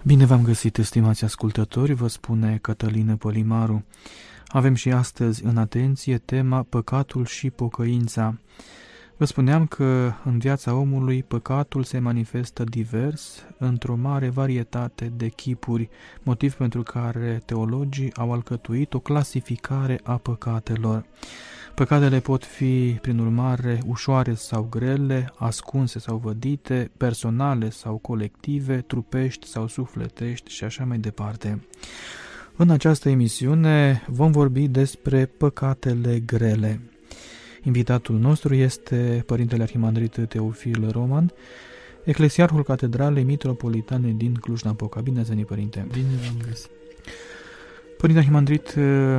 Bine v-am găsit, estimați ascultători, vă spune Cătălină Pălimaru. Avem și astăzi în atenție tema păcatul și pocăința. Vă spuneam că în viața omului păcatul se manifestă divers, într-o mare varietate de chipuri, motiv pentru care teologii au alcătuit o clasificare a păcatelor. Păcatele pot fi, prin urmare, ușoare sau grele, ascunse sau vădite, personale sau colective, trupești sau sufletești și așa mai departe. În această emisiune vom vorbi despre păcatele grele. Invitatul nostru este Părintele Arhimandrit Teofil Roman, eclesiarhul Catedralei Mitropolitane din Cluj-Napoca. Bine ați venit, Părinte! Bine v-am găsit! Părinte Arhimandrit,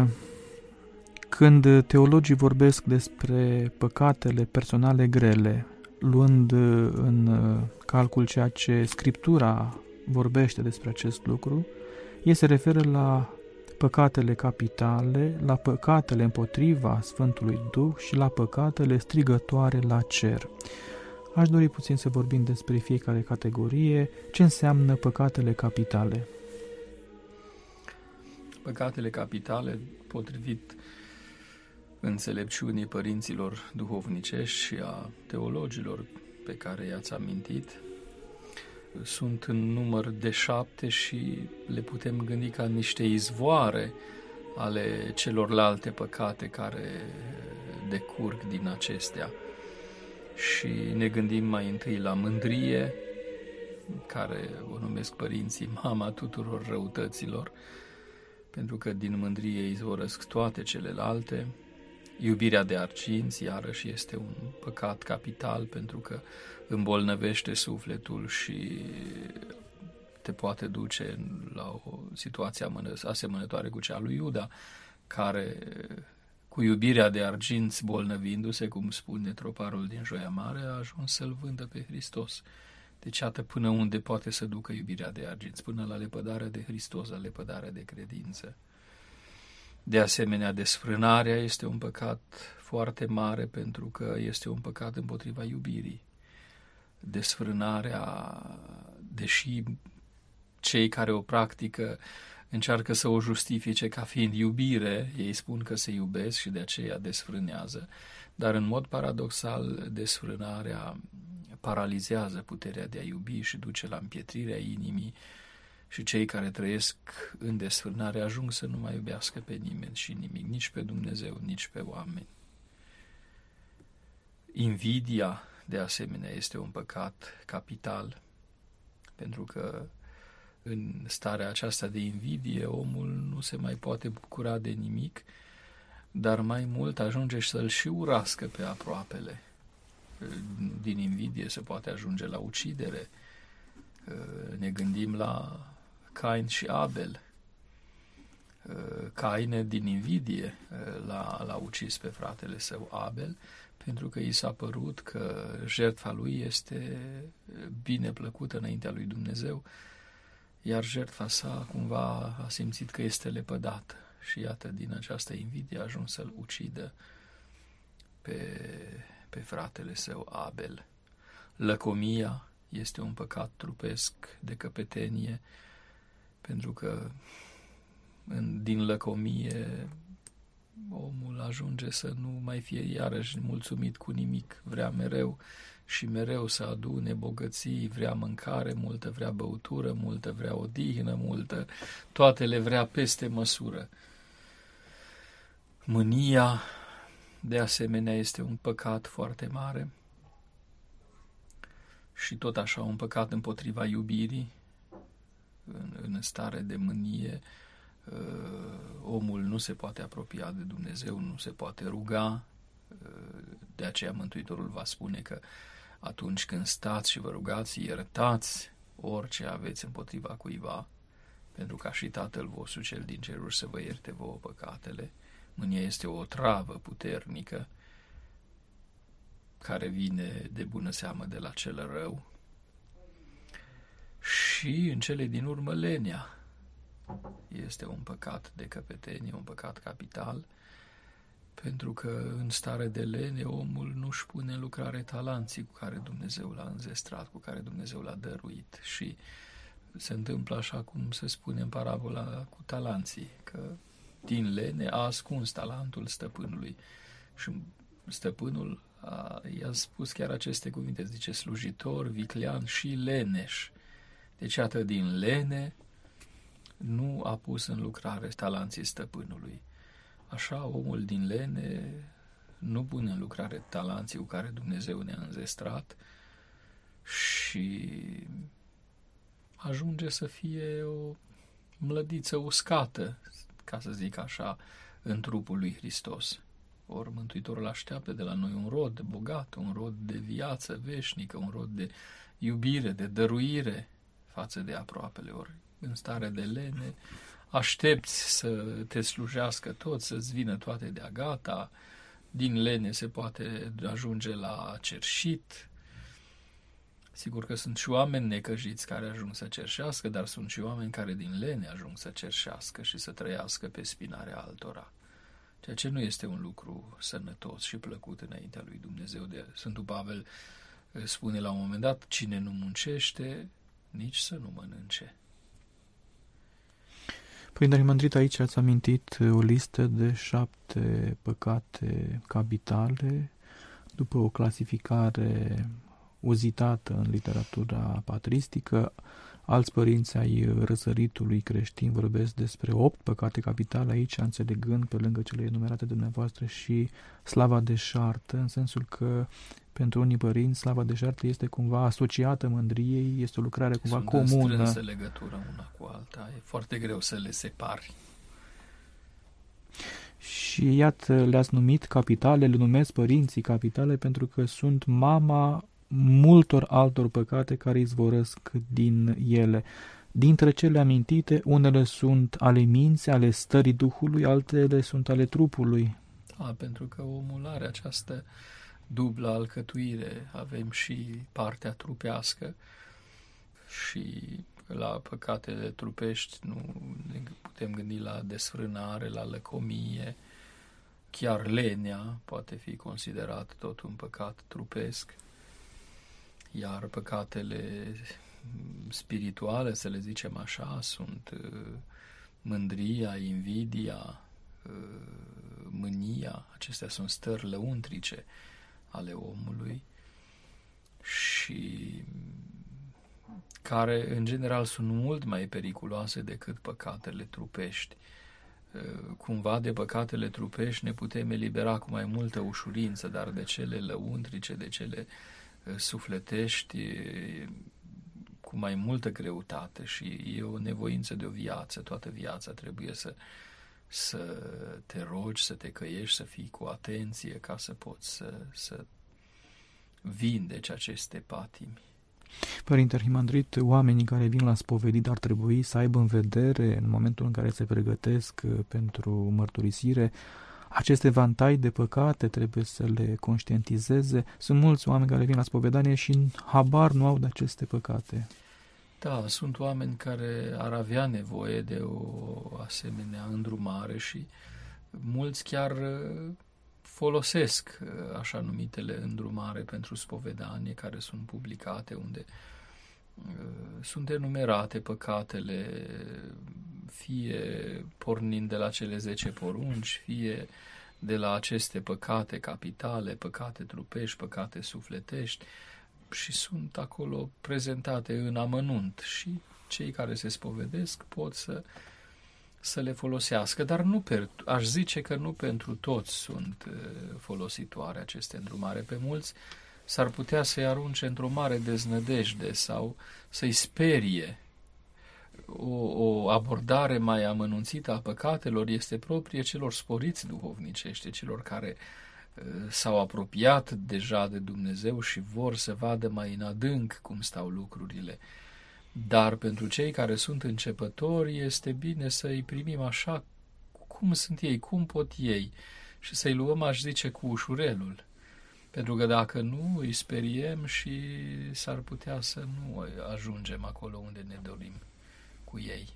când teologii vorbesc despre păcatele personale grele, luând în calcul ceea ce Scriptura vorbește despre acest lucru, ei se referă la păcatele capitale, la păcatele împotriva Sfântului Duh și la păcatele strigătoare la cer. Aș dori puțin să vorbim despre fiecare categorie, ce înseamnă păcatele capitale. Păcatele capitale, potrivit înțelepciunii părinților duhovnicești și a teologilor pe care i-ați amintit, sunt în număr de 7 și le putem gândi ca niște izvoare ale celorlalte păcate care decurg din acestea. Și ne gândim mai întâi la mândrie, care o numesc părinții mama tuturor răutăților, pentru că din mândrie izvorăsc toate celelalte. Iubirea de arginți, iarăși, este un păcat capital, pentru că îmbolnăvește sufletul și te poate duce la o situație asemănătoare cu cea lui Iuda, care, cu iubirea de arginți bolnăvindu-se, cum spune troparul din Joia Mare, a ajuns să-L vândă pe Hristos. Deci, iată până unde poate să ducă iubirea de arginți, până la lepădarea de Hristos, la lepădarea de credință. De asemenea, desfrânarea este un păcat foarte mare, pentru că este un păcat împotriva iubirii. Desfrânarea, deși cei care o practică încearcă să o justifice ca fiind iubire, ei spun că se iubesc și de aceea desfrânează, dar în mod paradoxal desfrânarea paralizează puterea de a iubi și duce la împietrirea inimii, și cei care trăiesc în desfrânare ajung să nu mai iubească pe nimeni și nimic, nici pe Dumnezeu, nici pe oameni. Invidia, de asemenea, este un păcat capital, pentru că în starea aceasta de invidie omul nu se mai poate bucura de nimic, dar mai mult ajunge să-l și urască pe aproapele. Din invidie se poate ajunge la ucidere. Ne gândim la Cain și Abel. Cain, din invidie, l-a ucis pe fratele său Abel, pentru că i s-a părut că jertfa lui este bine plăcută înaintea lui Dumnezeu, iar jertfa sa cumva a simțit că este lepădată și iată, din această invidie a ajuns să-l ucidă pe fratele său Abel. Lăcomia este un păcat trupesc de căpetenie, pentru că din lăcomie omul ajunge să nu mai fie iarăși mulțumit cu nimic, vrea mereu și mereu să adune bogății, vrea mâncare multă, vrea băutură multă, vrea odihnă multă, toate le vrea peste măsură. Mânia, de asemenea, este un păcat foarte mare și tot așa un păcat împotriva iubirii. În stare de mânie, omul nu se poate apropia de Dumnezeu, nu se poate ruga. De aceea Mântuitorul va spune că atunci când stați și vă rugați, iertați orice aveți împotriva cuiva, pentru ca și Tatăl vostru cel din ceruri să vă ierte vouă păcatele. Mânia este o otravă puternică care vine de bună seamă de la cel rău. Și în cele din urmă lenea este un păcat de căpetenie, un păcat capital, pentru că în stare de lene omul nu-și pune în lucrare talanții cu care Dumnezeu l-a înzestrat, cu care Dumnezeu l-a dăruit și se întâmplă așa cum se spune în parabola cu talanții, că din lene a ascuns talentul stăpânului. Și stăpânul i-a spus chiar aceste cuvinte, zice, slujitor, viclean și leneș. Deci, iată, din lene nu a pus în lucrare talenții stăpânului. Așa, omul din lene nu pune în lucrare talenții cu care Dumnezeu ne-a înzestrat și ajunge să fie o mlădiță uscată, ca să zic așa, în trupul lui Hristos. Ori Mântuitorul așteaptă de la noi un rod bogat, un rod de viață veșnică, un rod de iubire, de dăruire față de aproapele. Ori în stare de lene aștepți să te slujească tot, să-ți vină toate de-a gata. Din lene se poate ajunge la cerșit. Sigur că sunt și oameni necăjiți care ajung să cerșească, dar sunt și oameni care din lene ajung să cerșească și să trăiască pe spinarea altora. Ceea ce nu este un lucru sănătos și plăcut înaintea lui Dumnezeu. Sfântul Pavel spune la un moment dat, cine nu muncește, nici să nu mănânce. Părinte Arhimandrit, aici ați amintit o listă de 7 păcate capitale, după o clasificare uzitată în literatura patristică. Alți părinți ai răsăritului creștin vorbesc despre 8 păcate capitale, aici înțelegând pe lângă cele enumerate de dumneavoastră și slava deșartă, în sensul că pentru unii părinți slava deșartă este cumva asociată mândriei, este o lucrare cumva comună. Sunt în strânsă legătură una cu alta, e foarte greu să le separi. Și iată, le-ați numit capitale, le numesc părinții capitale pentru că sunt mama multor altor păcate care izvorăsc din ele. Dintre cele amintite, unele sunt ale minții, ale stării Duhului, altele sunt ale trupului. Da, pentru că omul are această dublă alcătuire. Avem și partea trupească și la păcatele trupești nu ne putem gândi la desfrânare, la lăcomie. Chiar lenea poate fi considerat tot un păcat trupesc. Iar păcatele spirituale, să le zicem așa, sunt mândria, invidia, mânia. Acestea sunt stări lăuntrice ale omului și care, în general, sunt mult mai periculoase decât păcatele trupești. Cumva de păcatele trupești ne putem elibera cu mai multă ușurință, dar de cele lăuntrice, de cele sufletești, cu mai multă greutate și e o nevoință de o viață. Toată viața trebuie să te rogi, să te căiești, să fii cu atenție ca să poți să vindeci aceste patimi. Părinte Arhimandrit, oamenii care vin la spovedit ar trebui să aibă în vedere, în momentul în care se pregătesc pentru mărturisire, acest evantai de păcate, trebuie să le conștientizeze. Sunt mulți oameni care vin la spovedanie și habar nu au de aceste păcate. Da, sunt oameni care ar avea nevoie de o asemenea îndrumare și mulți chiar folosesc așa numitele îndrumare pentru spovedanie care sunt publicate, unde sunt enumerate păcatele, fie pornind de la cele 10 porunci, fie de la aceste păcate capitale, păcate trupești, păcate sufletești, și sunt acolo prezentate în amănunt și cei care se spovedesc pot să le folosească, dar aș zice că nu pentru toți sunt folositoare aceste îndrumare. Pe mulți s-ar putea să-i arunce într-o mare deznădejde sau să-i sperie. O abordare mai amănunțită a păcatelor este proprie celor sporiți duhovnicește, celor care s-au apropiat deja de Dumnezeu și vor să vadă mai în adânc cum stau lucrurile. Dar pentru cei care sunt începători este bine să-i primim așa cum sunt ei, cum pot ei, și să-i luăm, aș zice, cu ușurelul. Pentru că dacă nu, îi speriem și s-ar putea să nu ajungem acolo unde ne dorim cu ei.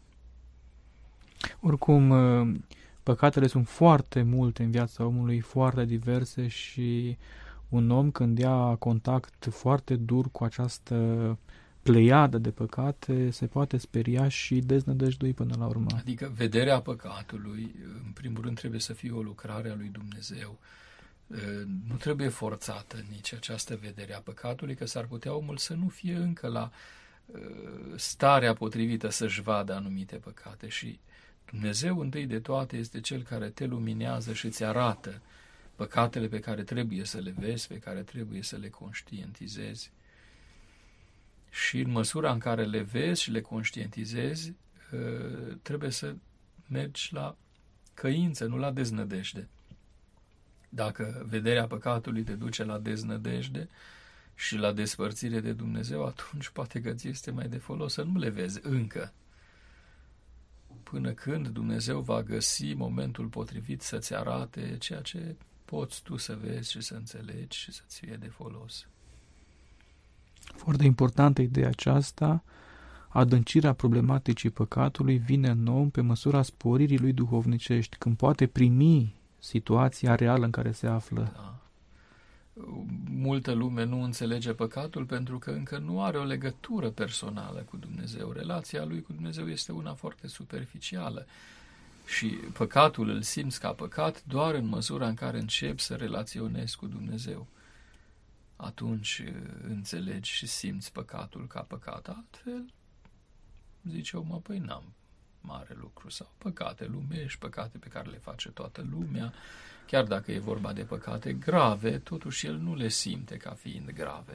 Oricum, păcatele sunt foarte multe în viața omului, foarte diverse, și un om când ia contact foarte dur cu această pleiadă de păcate se poate speria și deznădăjdui până la urmă. Adică vederea păcatului, în primul rând, trebuie să fie o lucrare a lui Dumnezeu. Nu trebuie forțată nici această vedere a păcatului, că s-ar putea omul să nu fie încă la starea potrivită să-și vadă anumite păcate și Dumnezeu întâi de toate este Cel care te luminează și îți arată păcatele pe care trebuie să le vezi, pe care trebuie să le conștientizezi. Și în măsura în care le vezi și le conștientizezi, trebuie să mergi la căință, nu la deznădejde. Dacă vederea păcatului te duce la deznădejde și la despărțire de Dumnezeu, atunci poate că ți este mai de folos să nu le vezi încă, până când Dumnezeu va găsi momentul potrivit să-ți arate ceea ce poți tu să vezi și să înțelegi și să-ți fie de folos. Foarte importantă ideea aceasta, adâncirea problematicii păcatului vine în om pe măsura sporirii lui duhovnicești, când poate primi situația reală în care se află. Da. Multă lume nu înțelege păcatul pentru că încă nu are o legătură personală cu Dumnezeu. Relația lui cu Dumnezeu este una foarte superficială și păcatul îl simți ca păcat doar în măsura în care începi să relaționezi cu Dumnezeu. Atunci înțelegi și simți păcatul ca păcat. Altfel, zice omul, păi n-am mare lucru, sau păcate lumești, păcate pe care le face toată lumea, chiar dacă e vorba de păcate grave, totuși el nu le simte ca fiind grave.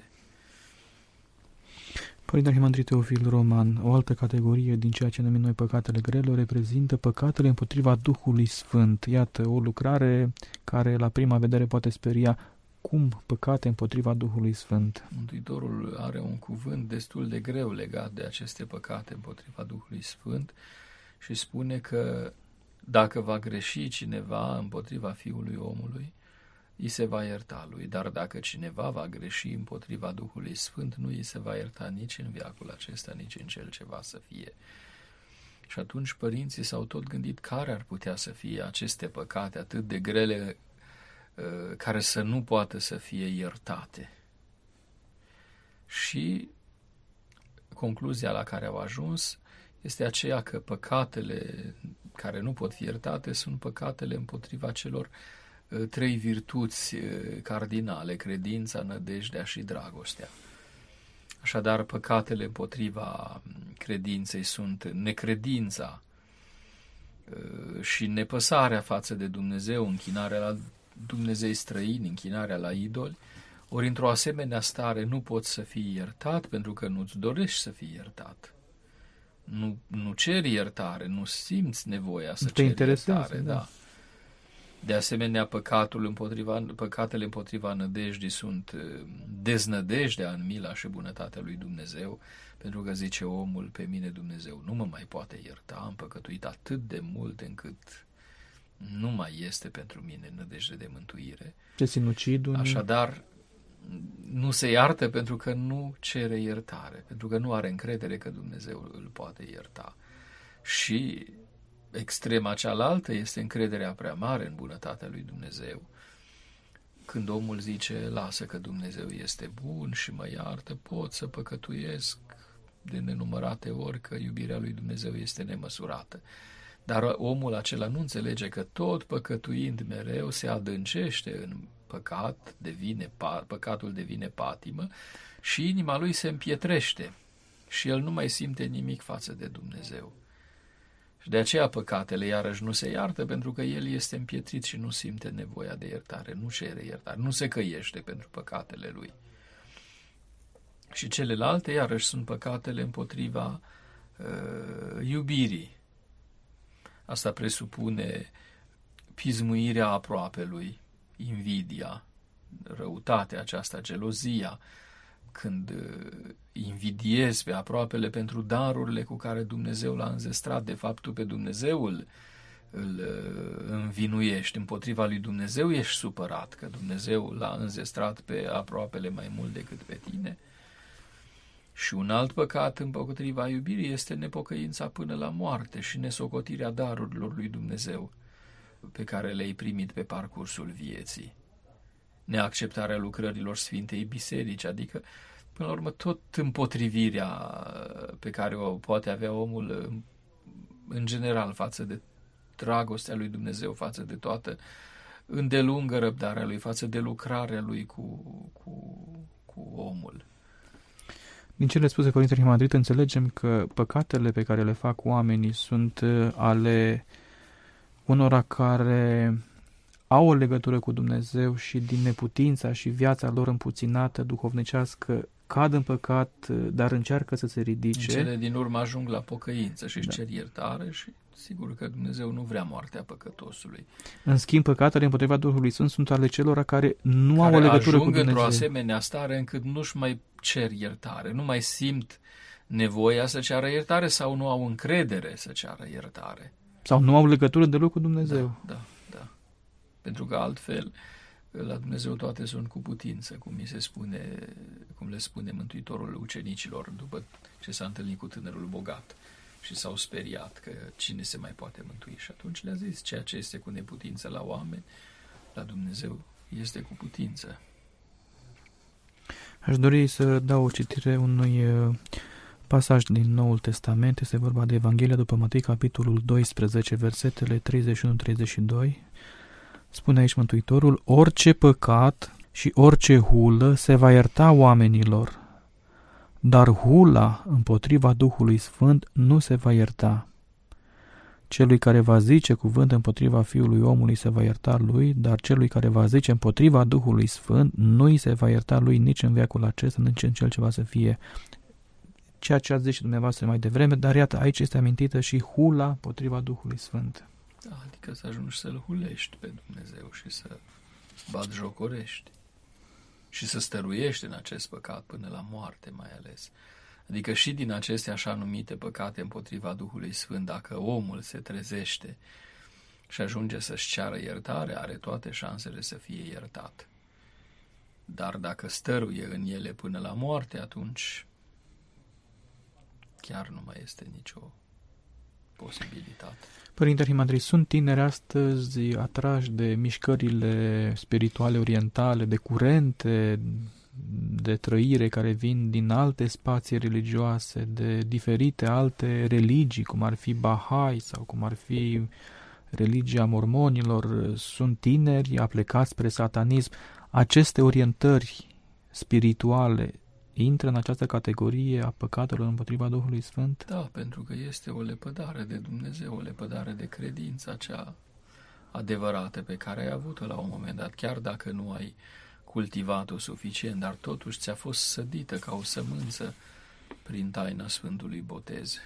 Părinte Arhimandrit Teofil Roman, o altă categorie din ceea ce numim noi păcatele grele o reprezintă păcatele împotriva Duhului Sfânt. Iată, o lucrare care la prima vedere poate speria. Cum păcate împotriva Duhului Sfânt? Mântuitorul are un cuvânt destul de greu legat de aceste păcate împotriva Duhului Sfânt și spune că dacă va greși cineva împotriva Fiului Omului, îi se va ierta lui, dar dacă cineva va greși împotriva Duhului Sfânt, nu îi se va ierta nici în veacul acesta, nici în cel ce va să fie. Și atunci părinții s-au tot gândit care ar putea să fie aceste păcate atât de grele care să nu poată să fie iertate. Și concluzia la care au ajuns este aceea că păcatele care nu pot fi iertate sunt păcatele împotriva celor trei virtuți cardinale, credința, nădejdea și dragostea. Așadar, păcatele împotriva credinței sunt necredința și nepăsarea față de Dumnezeu, închinarea la Dumnezei străini, închinarea la idoli, ori într-o asemenea stare nu poți să fii iertat pentru că nu-ți dorești să fii iertat. Nu ceri iertare, nu simți nevoia să ceri iertare. Da. De asemenea, păcatele împotriva nădejdii sunt deznădejdea în mila și bunătatea lui Dumnezeu, pentru că zice omul, pe mine Dumnezeu nu mă mai poate ierta, am păcătuit atât de mult încât nu mai este pentru mine nădejde de mântuire. Ce sinucidul. Așadar, nu se iartă pentru că nu cere iertare, pentru că nu are încredere că Dumnezeu îl poate ierta. Și extrema cealaltă este încrederea prea mare în bunătatea lui Dumnezeu. Când omul zice, lasă că Dumnezeu este bun și mă iartă, pot să păcătuiesc de nenumărate ori că iubirea lui Dumnezeu este nemăsurată. Dar omul acela nu înțelege că tot păcătuind mereu se adâncește în păcat, păcatul devine patimă și inima lui se împietrește și el nu mai simte nimic față de Dumnezeu. Și de aceea păcatele iarăși nu se iartă pentru că el este împietrit și nu simte nevoia de iertare, nu cere iertare, nu se căiește pentru păcatele lui. Și celelalte iarăși sunt păcatele împotriva iubirii. Asta presupune pismuirea aproapelui, invidia, răutatea aceasta, gelozia, când invidiezi pe aproapele pentru darurile cu care Dumnezeu l-a înzestrat. De fapt, tu pe Dumnezeu îl învinuiești, împotriva lui Dumnezeu ești supărat, că Dumnezeu l-a înzestrat pe aproapele mai mult decât pe tine. Și un alt păcat împotriva iubirii este nepocăința până la moarte și nesocotirea darurilor lui Dumnezeu pe care le-ai primit pe parcursul vieții. Neacceptarea lucrărilor Sfintei Biserici, adică Până la urmă, tot împotrivirea pe care o poate avea omul în general față de dragostea lui Dumnezeu, față de toată îndelungă răbdarea lui, față de lucrarea lui cu omul. Din cele spuse Părintele Madrid, înțelegem că păcatele pe care le fac oamenii sunt ale unora care au o legătură cu Dumnezeu și din neputința și viața lor împuținată duhovnicească cad în păcat, dar încearcă să se ridice. În cele din urmă ajung la pocăință și își cer iertare și sigur că Dumnezeu nu vrea moartea păcătosului. În schimb, păcatele împotriva Duhului Sfânt sunt ale celor care nu au o legătură cu Dumnezeu. Ajung într-o asemenea stare încât nu-și mai cer iertare, nu mai simt nevoia să ceară iertare sau nu au încredere să ceară iertare. Sau nu au legătură deloc cu Dumnezeu. Da. Pentru că altfel la Dumnezeu toate sunt cu putință, cum le spune Mântuitorul ucenicilor după ce s-a întâlnit cu tânărul bogat și s-au speriat că cine se mai poate mântui. Și atunci le-a zis, ceea ce este cu neputință la oameni, la Dumnezeu este cu putință. Aș dori să dau o citire unui pasaj din Noul Testament. Este vorba de Evanghelia după Matei, capitolul 12, versetele 31-32. Spune aici Mântuitorul: orice păcat și orice hulă se va ierta oamenilor, dar hula împotriva Duhului Sfânt nu se va ierta. Celui care va zice cuvânt împotriva Fiului Omului se va ierta lui, dar celui care va zice împotriva Duhului Sfânt nu îi se va ierta lui nici în veacul acesta, nici în cel ce va să fie. Ceea ce ați zis și dumneavoastră mai devreme, dar iată, aici este amintită și hula împotriva Duhului Sfânt. Da, adică să ajungi să-L hulești pe Dumnezeu și să batjocorești și să stăruiești în acest păcat până la moarte mai ales. Adică și din aceste așa numite păcate împotriva Duhului Sfânt, dacă omul se trezește și ajunge să-și ceară iertare, are toate șansele să fie iertat. Dar dacă stăruie în ele până la moarte, atunci chiar nu mai este nicio posibilitate. Părinte Arhimandrei, sunt tineri astăzi atrași de mișcările spirituale orientale, de curente de trăire care vin din alte spații religioase, de diferite alte religii, cum ar fi Bahai sau cum ar fi religia mormonilor. Sunt tineri aplecați spre satanism. Aceste orientări spirituale intră în această categorie a păcatelor împotriva Duhului Sfânt? Da, pentru că este o lepădare de Dumnezeu, o lepădare de credința cea adevărată pe care ai avut-o la un moment dat, chiar dacă nu ai cultivat-o suficient, dar totuși ți-a fost sădită ca o sămânță prin taina Sfântului Botez.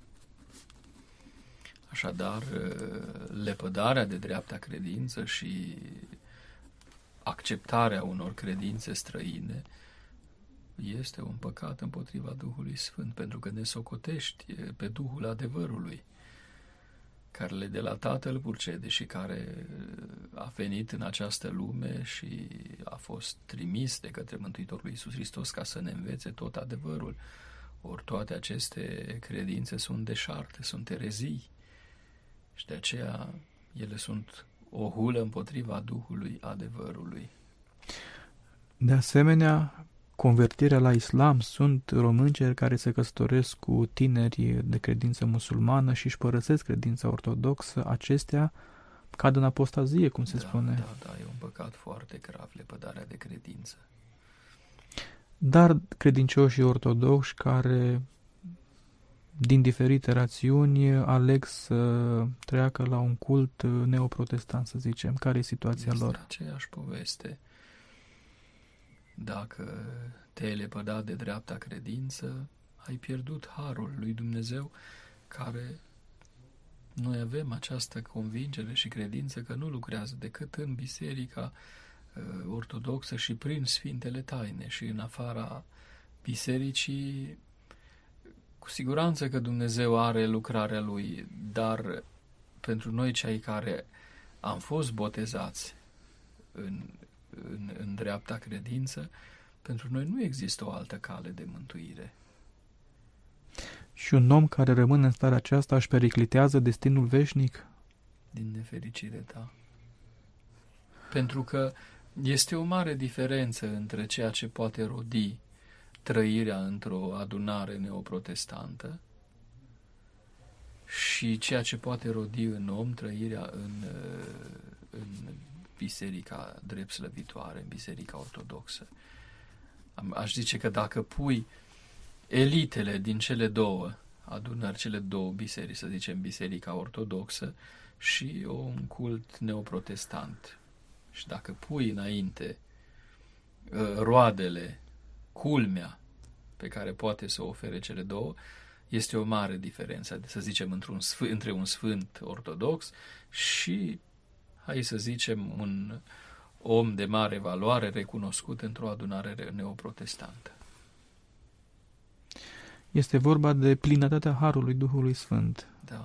Așadar, lepădarea de dreapta credință și acceptarea unor credințe străine este un păcat împotriva Duhului Sfânt, pentru că ne socotești pe Duhul adevărului, care le de la Tatăl purcede și care a venit în această lume și a fost trimis de către Mântuitorul Iisus Hristos ca să ne învețe tot adevărul. Ori toate aceste credințe sunt deșarte, sunt erezii și de aceea ele sunt o hulă împotriva Duhului adevărului. De asemenea, convertirea la islam, sunt românceri care se căsătoresc cu tineri de credință musulmană și își părăsesc credința ortodoxă. Acestea cad în apostazie, cum se spune. Da, e un păcat foarte grav, lepădarea de credință. Dar credincioșii ortodoxi care, din diferite rațiuni, aleg să treacă la un cult neoprotestant, să zicem. Care e situația lor? Este aceeași poveste. Dacă te-ai lepădat de dreapta credință, ai pierdut harul lui Dumnezeu, care noi avem această convingere și credință că nu lucrează decât în biserica ortodoxă și prin sfintele taine și în afara bisericii. Cu siguranță că Dumnezeu are lucrarea lui, dar pentru noi cei care am fost botezați în dreapta credință, pentru noi nu există o altă cale de mântuire. Și un om care rămâne în starea aceasta își periclitează destinul veșnic? Din nefericire, da. Pentru că este o mare diferență între ceea ce poate rodi trăirea într-o adunare neoprotestantă și ceea ce poate rodi în om trăirea în biserica drept slăvitoare, în biserica ortodoxă. Aș zice că dacă pui elitele din cele două adunări, cele două biserici, să zicem biserica ortodoxă și un cult neoprotestant, și dacă pui înainte roadele, culmea pe care poate să o ofere cele două, este o mare diferență, să zicem, între un sfânt ortodox și, hai să zicem, un om de mare valoare recunoscut într-o adunare neoprotestantă. Este vorba de plinătatea Harului Duhului Sfânt. Da.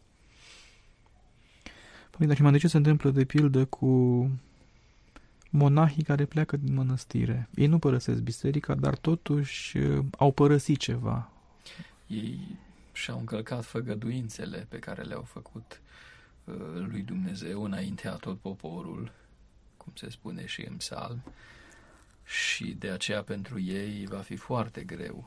Părinte Arhimandrit, ce se întâmplă de pildă cu monahii care pleacă din mănăstire? Ei nu părăsesc biserica, dar totuși au părăsit ceva. Ei și-au încălcat făgăduințele pe care le-au făcut lui Dumnezeu înaintea tot poporul, cum se spune și în psalm, și de aceea pentru ei va fi foarte greu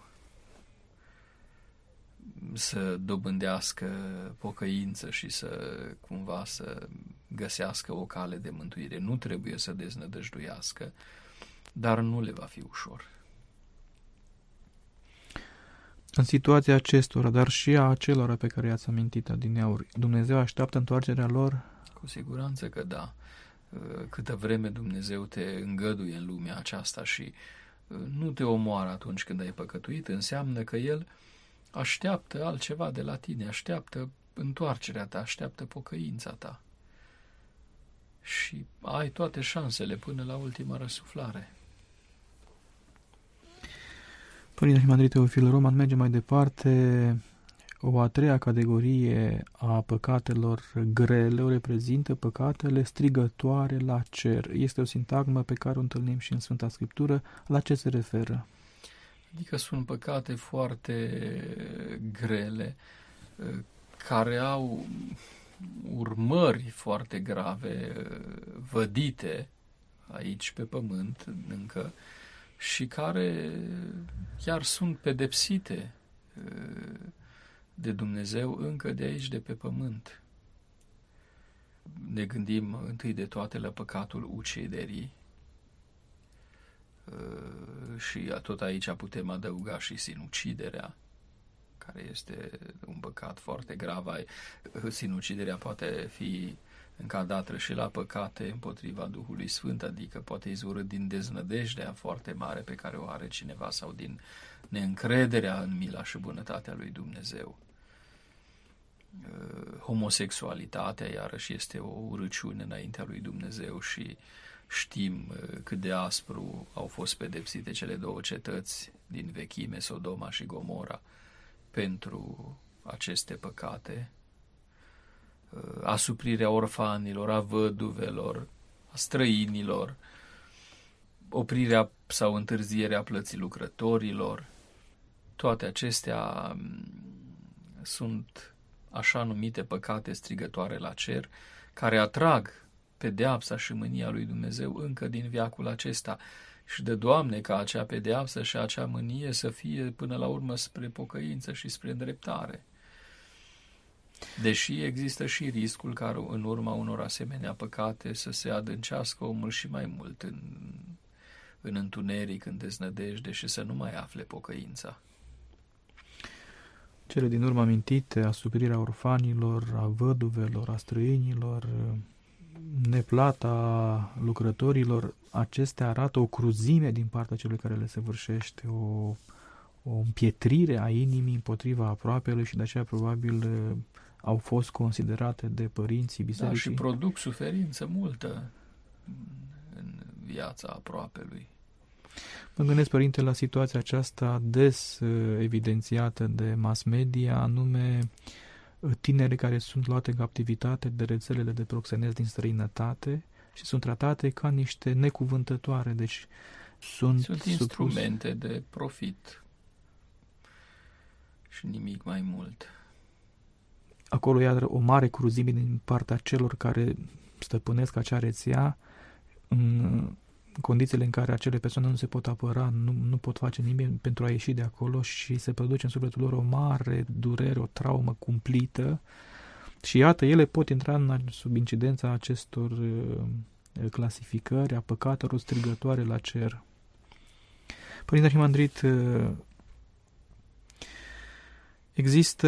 să dobândească pocăință și cumva să găsească o cale de mântuire. Nu trebuie să deznădăjduiască, dar nu le va fi ușor. În situația acestora, dar și a acelora pe care i-ați amintit adineauri, Dumnezeu așteaptă întoarcerea lor? Cu siguranță că da. Câtă vreme Dumnezeu te îngăduie în lumea aceasta și nu te omoară atunci când ai păcătuit, înseamnă că El așteaptă altceva de la tine, așteaptă întoarcerea ta, așteaptă pocăința ta. Și ai toate șansele până la ultima răsuflare. Părinte Arhimandrit Teofil Roman, merge mai departe. O a treia categorie a păcatelor grele o reprezintă păcatele strigătoare la cer. Este o sintagmă pe care o întâlnim și în Sfânta Scriptură. La ce se referă? Adică sunt păcate foarte grele, care au urmări foarte grave, vădite aici pe pământ încă, și care chiar sunt pedepsite de Dumnezeu încă de aici, de pe pământ. Ne gândim întâi de toate la păcatul uciderii și tot aici putem adăuga și sinuciderea, care este un păcat foarte grav. Sinuciderea poate fi încadrată și la păcate împotriva Duhului Sfânt, adică poate izvorât din deznădejdea foarte mare pe care o are cineva sau din neîncrederea în mila și bunătatea lui Dumnezeu. Homosexualitatea, iarăși, este o urăciune înaintea lui Dumnezeu și știm cât de aspru au fost pedepsite cele două cetăți din vechime, Sodoma și Gomora, pentru aceste păcate. Asuprirea orfanilor, a văduvelor, a străinilor, oprirea sau întârzierea plății lucrătorilor, toate acestea sunt așa numite păcate strigătoare la cer, care atrag pedeapsa și mânia lui Dumnezeu încă din veacul acesta. Și de Doamne ca acea pedeapsă și acea mânie să fie până la urmă spre pocăință și spre îndreptare. Deși există și riscul ca în urma unor asemenea păcate să se adâncească omul și mai mult în întuneric, în deznădejde și să nu mai afle pocăința. Cele din urmă amintite, asuprirea orfanilor, a văduvelor, a străinilor, neplata lucrătorilor, acestea arată o cruzime din partea celui care le săvârșește, o împietrire a inimii împotriva aproapelui și de aceea probabil au fost considerate de părinții bisericii. Da, și produc suferință multă în viața aproapelui. Mă gândesc, părinte, la situația aceasta des evidențiată de mass media, anume tineri care sunt luate în captivitate de rețelele de proxeneți din străinătate și sunt tratate ca niște necuvântătoare, deci sunt instrumente de profit și nimic mai mult. Acolo iar o mare cruzime din partea celor care stăpânesc acea rețea, în condițiile în care acele persoane nu se pot apăra, nu pot face nimic pentru a ieși de acolo și se produce în sufletul lor o mare durere, o traumă cumplită și iată, ele pot intra sub incidența acestor clasificări a păcatelor strigătoare la cer. Părinte Arhimandrit, există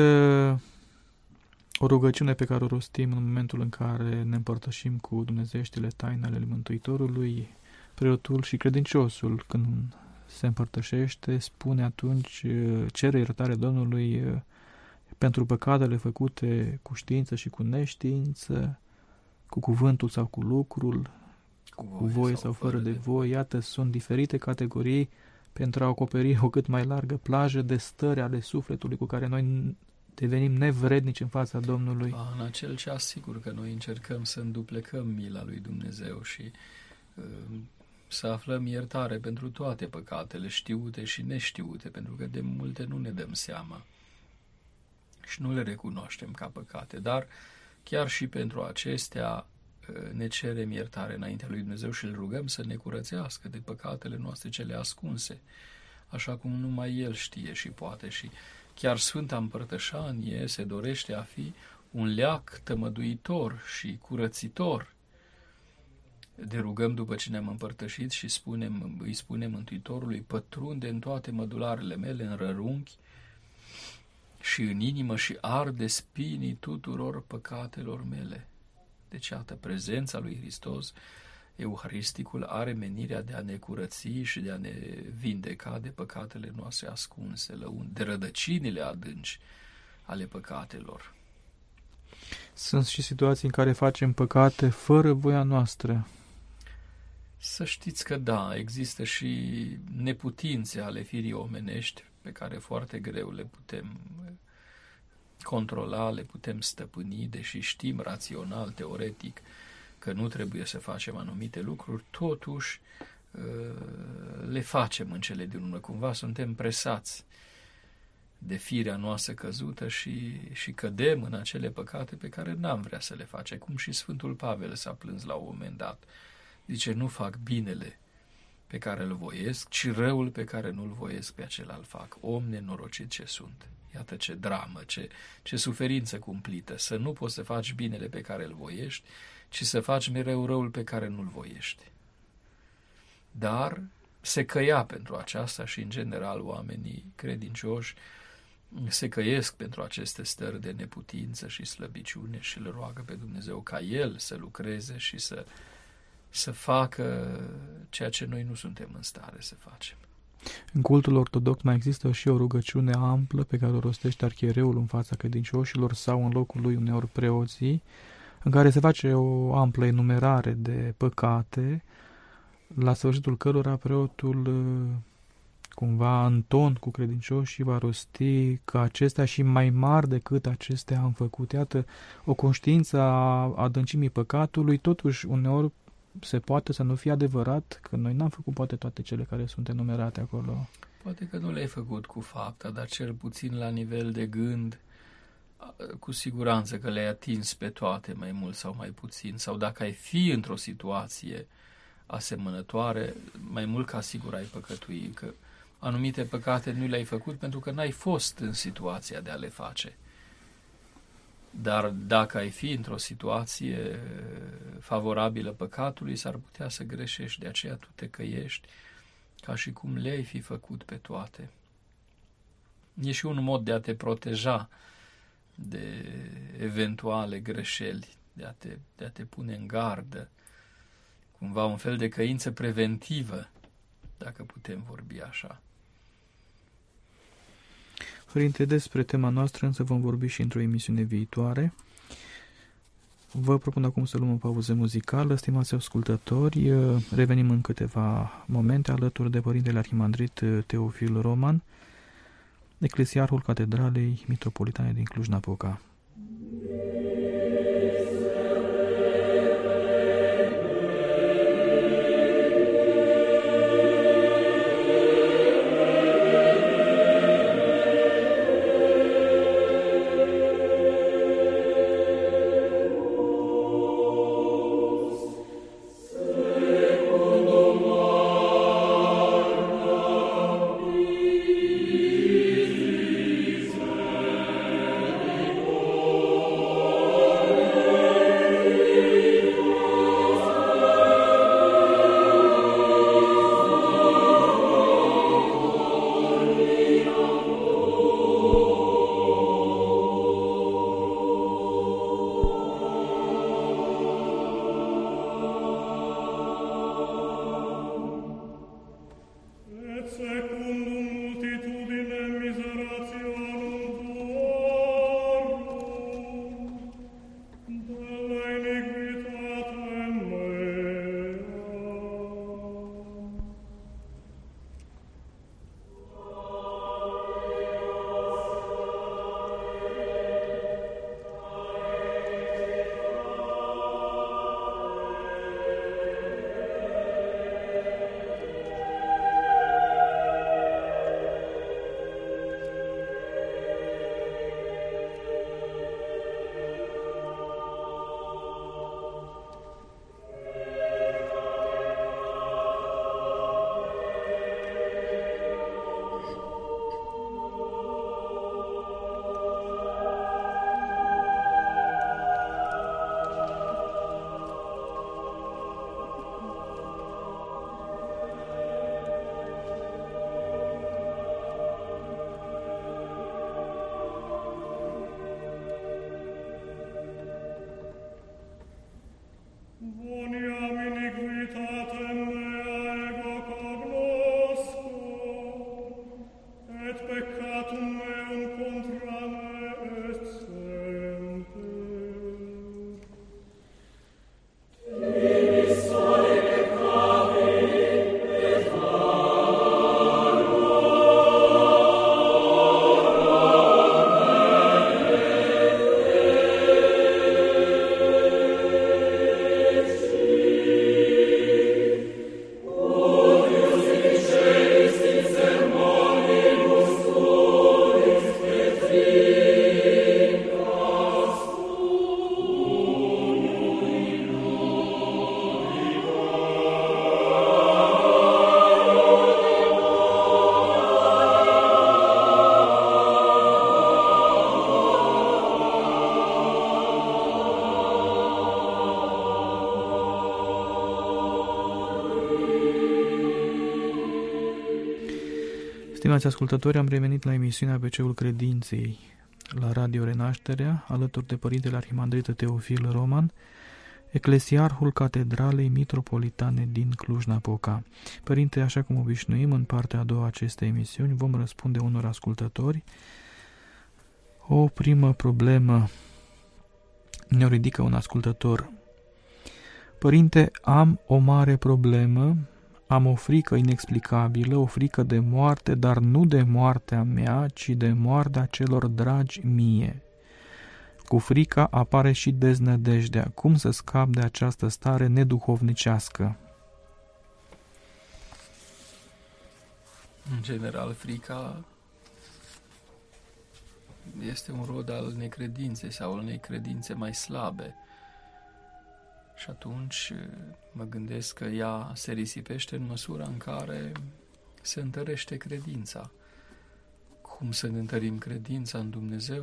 o rugăciune pe care o rostim în momentul în care ne împărtășim cu dumnezeieștile taine ale Mântuitorului. Preotul și credinciosul, când se împărtășește, spune atunci, cere iertare Domnului pentru păcatele făcute cu știință și cu neștiință, cu cuvântul sau cu lucrul, cu voie sau fără de voie. Iată, sunt diferite categorii pentru a acoperi o cât mai largă plajă de stări ale sufletului cu care noi devenim nevrednici în fața Domnului. În acel ceas, sigur că noi încercăm să înduplecăm mila lui Dumnezeu și să aflăm iertare pentru toate păcatele știute și neștiute, pentru că de multe nu ne dăm seama și nu le recunoaștem ca păcate, dar chiar și pentru acestea ne cerem iertare înaintea lui Dumnezeu și îl rugăm să ne curățească de păcatele noastre cele ascunse, așa cum numai El știe și poate. Și chiar Sfânta Împărtășanie se dorește a fi un leac tămăduitor și curățitor. De rugăm după ce ne-am împărtășit și îi spunem Mântuitorului: pătrunde în toate mădularele mele, în rărunchi și în inimă și arde spinii tuturor păcatelor mele. Deci, iată, prezența lui Hristos, Euharisticul, are menirea de a ne curăți și de a ne vindeca de păcatele noastre ascunse, de rădăcinile adânci ale păcatelor. Sunt și situații în care facem păcate fără voia noastră. Să știți că da, există și neputințe ale firii omenești pe care foarte greu le putem controla, le putem stăpâni, deși știm rațional, teoretic, că nu trebuie să facem anumite lucruri, totuși le facem în cele din urmă. Cumva suntem presați de firea noastră căzută și cădem în acele păcate pe care n-am vrea să le facem. Cum și Sfântul Pavel s-a plâns la un moment dat. Zice, nu fac binele pe care îl voiesc, ci răul pe care nu-l voiesc pe acela îl fac. Om nenorocit ce sunt. Iată ce dramă, ce suferință cumplită. Să nu poți să faci binele pe care îl voiești, ci să faci mereu răul pe care nu-l voiești. Dar se căia pentru aceasta și, în general, oamenii credincioși se căiesc pentru aceste stări de neputință și slăbiciune și îl roagă pe Dumnezeu ca El să lucreze și să facă ceea ce noi nu suntem în stare să facem. În cultul ortodox mai există și o rugăciune amplă pe care o rostește arhiereul în fața credincioșilor sau în locul lui uneori preoții, în care se face o amplă enumerare de păcate, la sfârșitul cărora preotul cumva în ton cu credincioșii va rosti că acestea și mai mari decât acestea am făcut. Iată, o conștiință a adâncimii păcatului, totuși uneori se poate să nu fie adevărat că noi n-am făcut poate toate cele care sunt enumerate acolo. Poate că nu le-ai făcut cu fapta, dar cel puțin la nivel de gând, cu siguranță că le-ai atins pe toate, mai mult sau mai puțin, sau dacă ai fi într-o situație asemănătoare, mai mult ca sigur ai păcătui, că anumite păcate nu le-ai făcut pentru că n-ai fost în situația de a le face. Dar dacă ai fi într-o situație favorabilă păcatului, s-ar putea să greșești, de aceea tu te căiești ca și cum le-ai fi făcut pe toate. E și un mod de a te proteja de eventuale greșeli, de a te pune în gardă, cumva un fel de căință preventivă, dacă putem vorbi așa. Părinte, despre tema noastră însă vom vorbi și într-o emisiune viitoare. Vă propun acum să luăm o pauză muzicală, stimați ascultători. Revenim în câteva momente alături de Părintele Arhimandrit Teofil Roman, eclesiarhul Catedralei Mitropolitane din Cluj-Napoca. Secundum Stimați ascultători, am revenit la emisiunea ABC-ul Credinței la Radio Renașterea, alături de Părintele Arhimandrit Teofil Roman, eclesiarhul Catedralei Mitropolitane din Cluj-Napoca. Părinte, așa cum obișnuim, în partea a doua a acestei emisiuni vom răspunde unor ascultători. O primă problemă ne-o ridică un ascultător. Părinte, am o mare problemă, am o frică inexplicabilă, o frică de moarte, dar nu de moartea mea, ci de moartea celor dragi mie. Cu frica apare și deznădejdea. Cum să scap de această stare neduhovnicească? În general, frica este un rod al necredinței sau al unei credințe mai slabe. Și atunci mă gândesc că ea se risipește în măsura în care se întărește credința. Cum să ne întărim credința în Dumnezeu?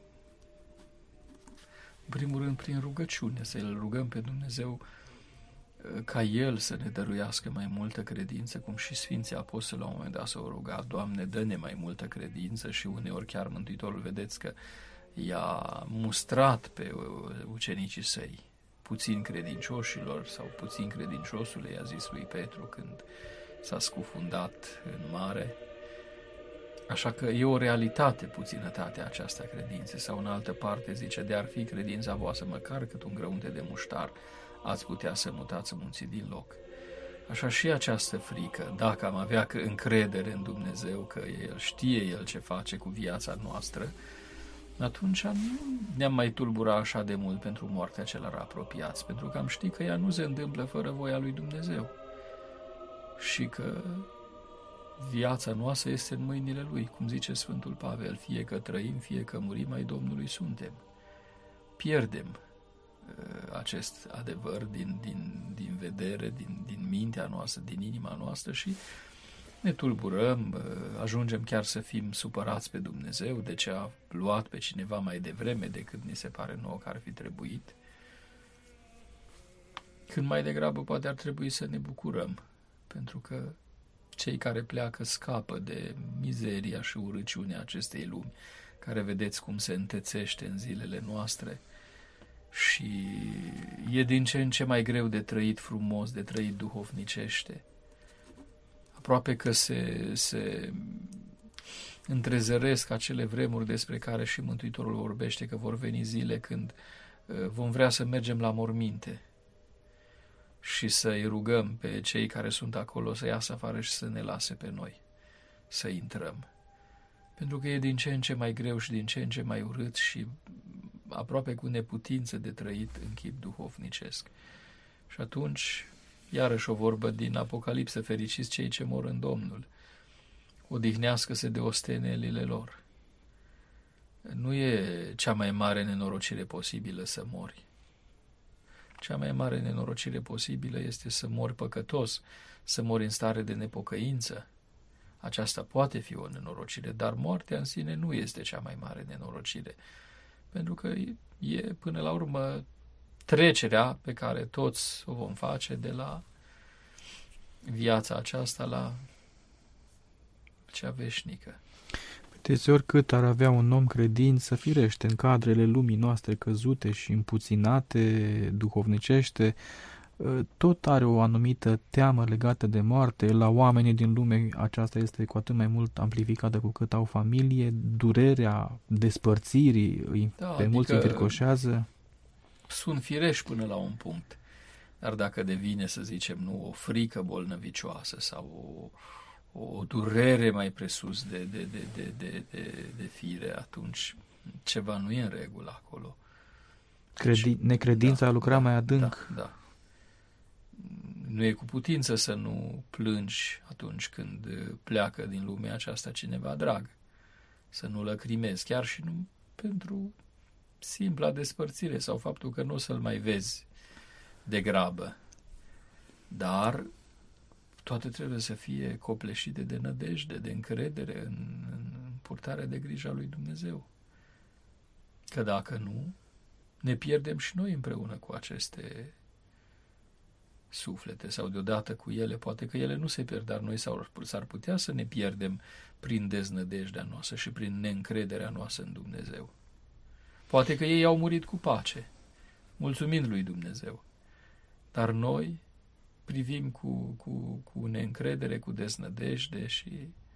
În primul rând, prin rugăciune, să-L rugăm pe Dumnezeu ca El să ne dăruiască mai multă credință, cum și Sfinții Apostoli la un moment dat s-au rugat: Doamne, dă-ne mai multă credință, și uneori chiar Mântuitorul, vedeți că i-a mustrat pe ucenicii săi, puțin credincioșilor sau puțin credinciosului, i-a zis lui Petru când s-a scufundat în mare. Așa că e o realitate puținătatea aceasta credinței. Sau în altă parte zice: de ar fi credința voastră măcar cât un grăunte de muștar, ați putea să mutați munții din loc. Așa și această frică, dacă am avea încredere în Dumnezeu că El știe El ce face cu viața noastră, atunci nu ne-am mai tulbura așa de mult pentru moartea celor apropiați, pentru că am ști că ea nu se întâmplă fără voia lui Dumnezeu și că viața noastră este în mâinile Lui, cum zice Sfântul Pavel: fie că trăim, fie că murim, ai Domnului suntem. Pierdem acest adevăr din vedere, din mintea noastră, din inima noastră și ne tulburăm, ajungem chiar să fim supărați pe Dumnezeu de ce a luat pe cineva mai devreme decât ni se pare nouă că ar fi trebuit, când mai degrabă poate ar trebui să ne bucurăm, pentru că cei care pleacă scapă de mizeria și urăciunea acestei lumi, care vedeți cum se întețește în zilele noastre și e din ce în ce mai greu de trăit frumos, de trăit duhovnicește. aproape că se întrezăresc acele vremuri despre care și Mântuitorul vorbește, că vor veni zile când vom vrea să mergem la morminte și să-i rugăm pe cei care sunt acolo să iasă afară și să ne lase pe noi să intrăm. Pentru că e din ce în ce mai greu și din ce în ce mai urât și aproape cu neputință de trăit în chip duhovnicesc. Și atunci, iarăși o vorbă din Apocalipsă, fericiți cei ce mor în Domnul, odihnească-se de ostenelile lor. Nu e cea mai mare nenorocire posibilă să mori. Cea mai mare nenorocire posibilă este să mori păcătos, să mori în stare de nepocăință. Aceasta poate fi o nenorocire, dar moartea în sine nu este cea mai mare nenorocire, pentru că e până la urmă trecerea pe care toți o vom face de la viața aceasta la cea veșnică. Deseori cât ar avea un om credință, firește, în cadrele lumii noastre căzute și împuținate duhovnicește, tot are o anumită teamă legată de moarte. La oamenii din lume aceasta este cu atât mai mult amplificată cu cât au familie, durerea despărțirii pe mulți înfricoșează. Sunt firești până la un punct, dar dacă devine, să zicem, nu o frică bolnăvicioasă sau o durere mai presus de fire, atunci ceva nu e în regulă acolo. Necredința a lucrat mai adânc. Da. Nu e cu putință să nu plângi atunci când pleacă din lumea aceasta cineva drag. Să nu lăcrimezi, chiar și nu pentru simpla despărțire sau faptul că nu o să-l mai vezi de grabă. Dar toate trebuie să fie copleșite de nădejde, de încredere în purtarea de grijă a lui Dumnezeu. Că dacă nu, ne pierdem și noi împreună cu aceste suflete sau deodată cu ele. Poate că ele nu se pierd, dar noi s-ar putea să ne pierdem prin deznădejdea noastră și prin neîncrederea noastră în Dumnezeu. Poate că ei au murit cu pace, mulțumind lui Dumnezeu, dar noi privim cu neîncredere, cu deznădejde și...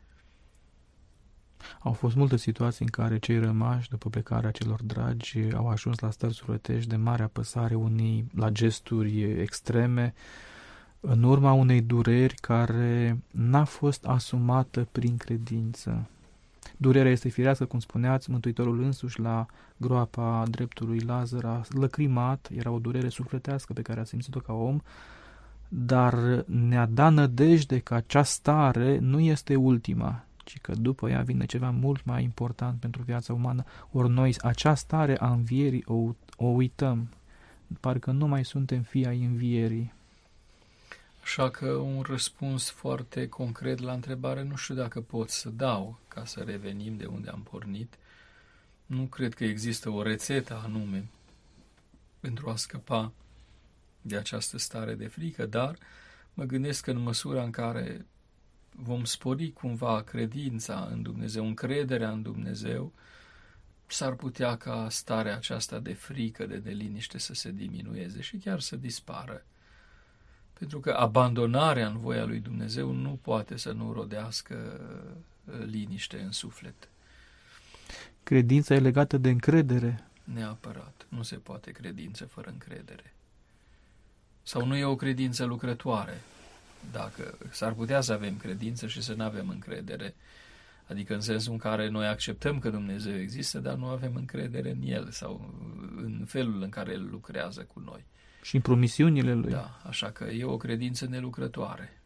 Au fost multe situații în care cei rămași, după plecarea celor dragi, au ajuns la stări sufletești de mare apăsare, unii la gesturi extreme, în urma unei dureri care n-a fost asumată prin credință. Durerea este firească, cum spuneați, Mântuitorul însuși la groapa dreptului Lazar a lăcrimat, era o durere sufletească pe care a simțit-o ca om, dar ne-a dat nădejde că această stare nu este ultima, ci că după ea vine ceva mult mai important pentru viața umană. Ori noi această stare a învierii o uităm. Parcă nu mai suntem fii ai învierii. Așa că un răspuns foarte concret la întrebare nu știu dacă pot să dau, ca să revenim de unde am pornit. Nu cred că există o rețetă anume pentru a scăpa de această stare de frică, dar mă gândesc că în măsura în care vom spori cumva credința în Dumnezeu, încrederea în Dumnezeu, s-ar putea ca starea aceasta de frică, de neliniște să se diminueze și chiar să dispară. Pentru că abandonarea în voia lui Dumnezeu nu poate să nu rodească liniște în suflet. Credința e legată de încredere. Neapărat. Nu se poate credință fără încredere. Sau nu e o credință lucrătoare. Dacă s-ar putea să avem credință și să nu avem încredere, adică în sensul în care noi acceptăm că Dumnezeu există, dar nu avem încredere în El sau în felul în care El lucrează cu noi. Și în promisiunile Lui. Da, așa că e o credință nelucrătoare.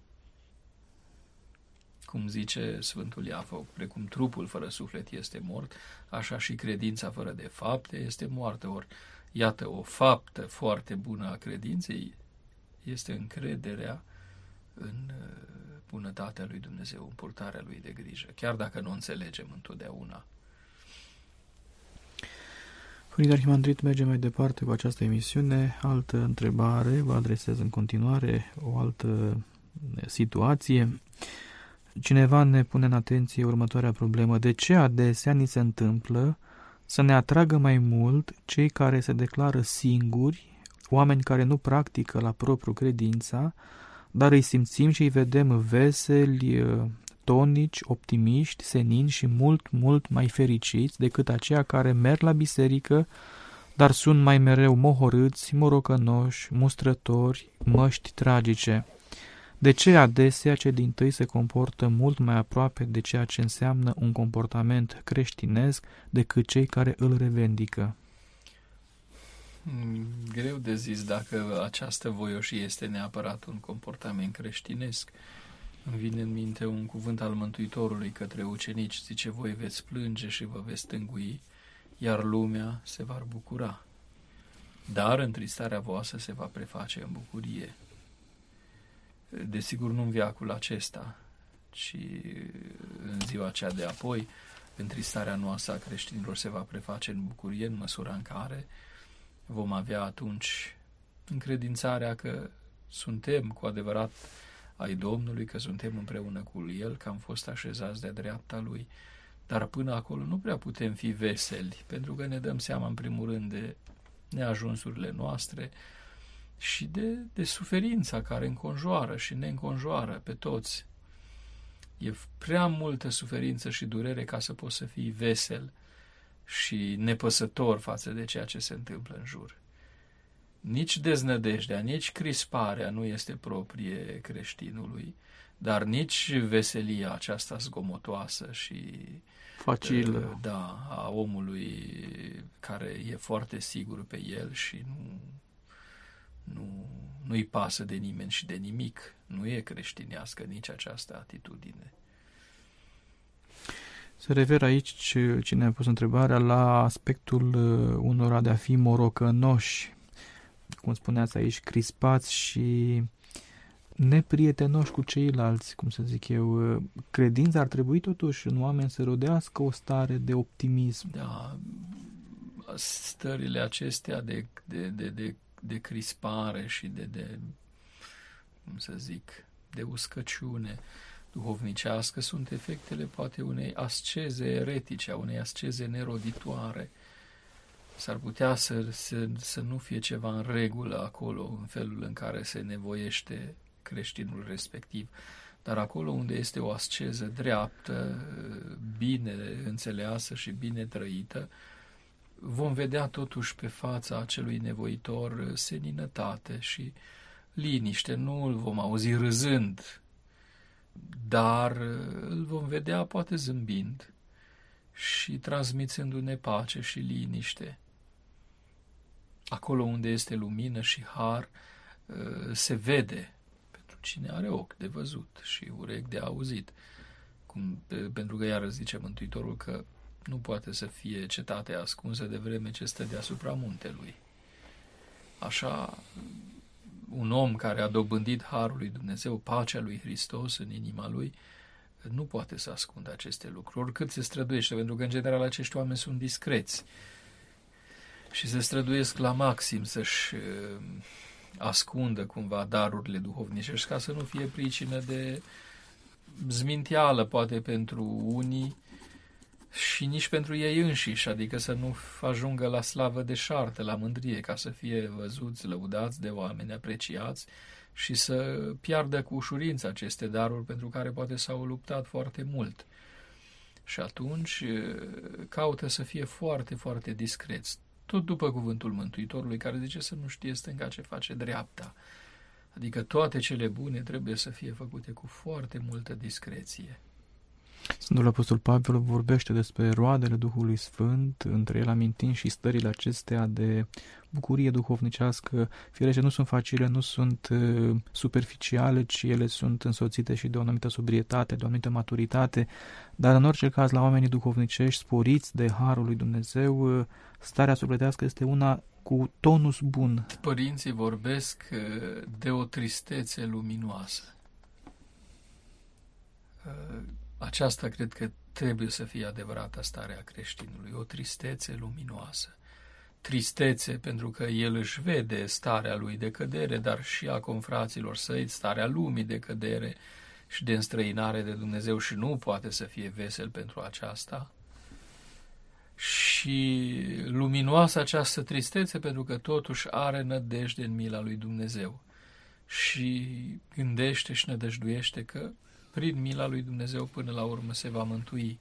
Cum zice Sfântul Iafă, precum trupul fără suflet este mort, așa și credința fără de fapte este moartă. Ori, iată, o faptă foarte bună a credinței este încrederea în bunătatea lui Dumnezeu, în purtarea lui de grijă, chiar dacă nu înțelegem întotdeauna. Părinte Arhimandrit, mergem mai departe cu această emisiune. Altă întrebare, vă adresez în continuare o altă situație. Cineva ne pune în atenție următoarea problemă. De ce adesea ni se întâmplă să ne atragă mai mult cei care se declară singuri, oameni care nu practică la propriu credința, dar îi simțim și îi vedem veseli, tonici, optimiști, senini și mult, mult mai fericiți decât aceia care merg la biserică, dar sunt mai mereu mohorâți, morocănoși, mustrători, măști tragice. De ce adesea cei dintâi se comportă mult mai aproape de ceea ce înseamnă un comportament creștinesc decât cei care îl revendică? Greu de zis dacă această voioșie este neapărat un comportament creștinesc. Îmi vine în minte un cuvânt al Mântuitorului către ucenici, zice: voi veți plânge și vă veți tângui, iar lumea se va bucura. Dar întristarea voastră se va preface în bucurie. Desigur, nu în veacul acesta, ci în ziua cea de apoi, întristarea noastră a creștinilor se va preface în bucurie, în măsura în care vom avea atunci încredințarea că suntem cu adevărat ai Domnului, că suntem împreună cu El, că am fost așezați de-a dreapta Lui. Dar până acolo nu prea putem fi veseli, pentru că ne dăm seama, în primul rând, de neajunsurile noastre și de suferința care înconjoară și ne înconjoară pe toți. E prea multă suferință și durere ca să poți să fii vesel și nepăsător față de ceea ce se întâmplă în jur. Nici deznădejdea, nici crisparea nu este proprie creștinului, dar nici veselia aceasta zgomotoasă și facilă, a omului care e foarte sigur pe el și nu-i pasă de nimeni și de nimic. Nu e creștinească nici această atitudine. Se referă aici, cine a pus întrebarea, la aspectul unora de a fi morocănoși, cum spuneați aici, crispați și neprietenoși cu ceilalți, cum să zic eu. Credința ar trebui totuși în oameni să rodească o stare de optimism. Da, stările acestea de crispare și cum să zic, de uscăciune duhovnicească sunt efectele poate unei asceze eretice, a unei asceze neroditoare. S-ar putea să nu fie ceva în regulă acolo, în felul în care se nevoiește creștinul respectiv, dar acolo unde este o asceză dreaptă, bine înțeleasă și bine trăită, vom vedea totuși pe fața acelui nevoitor seninătate și liniște. Nu îl vom auzi râzând, dar îl vom vedea poate zâmbind și transmițându-ne pace și liniște. Acolo unde este lumină și har, se vede pentru cine are ochi de văzut și urechi de auzit. Pentru că iară zice Mântuitorul că nu poate să fie cetate ascunsă de vreme ce stă deasupra muntelui. Așa, un om care a dobândit harul lui Dumnezeu, pacea lui Hristos în inima lui, nu poate să ascundă aceste lucruri, oricât se străduiește, pentru că, în general, acești oameni sunt discreți și se străduiesc la maxim să-și ascundă cumva darurile duhovnicești, ca să nu fie pricină de zminteală, poate pentru unii, și nici pentru ei înșiși, adică să nu ajungă la slavă deșartă, la mândrie, ca să fie văzuți, lăudați de oameni, apreciați și să piardă cu ușurință aceste daruri pentru care poate s-au luptat foarte mult. Și atunci caută să fie foarte, foarte discreți, tot după cuvântul Mântuitorului, care zice să nu știe stânga ce face dreapta. Adică toate cele bune trebuie să fie făcute cu foarte multă discreție. Sfântul Apostol Pavel vorbește despre roadele Duhului Sfânt, între ele amintind și stările acestea de bucurie duhovnicească. Firește, nu sunt facile, nu sunt superficiale, ci ele sunt însoțite și de o anumită sobrietate, de o anumită maturitate, dar în orice caz, la oamenii duhovnicești, sporiți de harul lui Dumnezeu, starea sufletească este una cu tonus bun. Părinții vorbesc de o tristețe luminoasă. Aceasta cred că trebuie să fie adevărata stare a creștinului, o tristețe luminoasă. Tristețe pentru că el își vede starea lui de cădere, dar și a confraților săi, starea lumii de cădere și de înstrăinare de Dumnezeu și nu poate să fie vesel pentru aceasta. Și luminoasă această tristețe pentru că totuși are nădejde în mila lui Dumnezeu. și gândește și nădăjduiește că prin mila lui Dumnezeu până la urmă se va mântui.